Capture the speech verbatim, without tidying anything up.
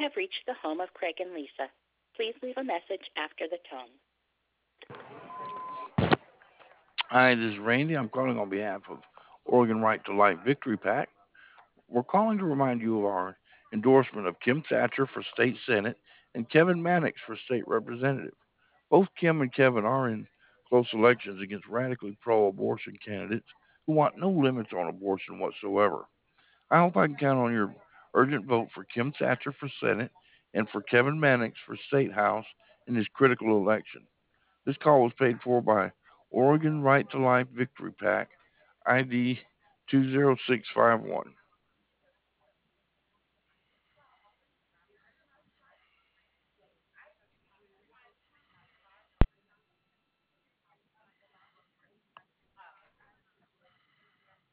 have reached the home of Craig and Lisa. Please leave a message after the tone. Hi, this is Randy. I'm calling on behalf of Oregon Right to Life Victory PAC. We're calling to remind you of our endorsement of Kim Thatcher for state senate and Kevin Mannix for state representative. Both Kim and Kevin are in close elections against radically pro-abortion candidates who want no limits on abortion whatsoever. I hope I can count on your urgent vote for Kim Thatcher for Senate and for Kevin Mannix for State House in this critical election. This call was paid for by Oregon Right to Life Victory PAC, I D two zero six five one.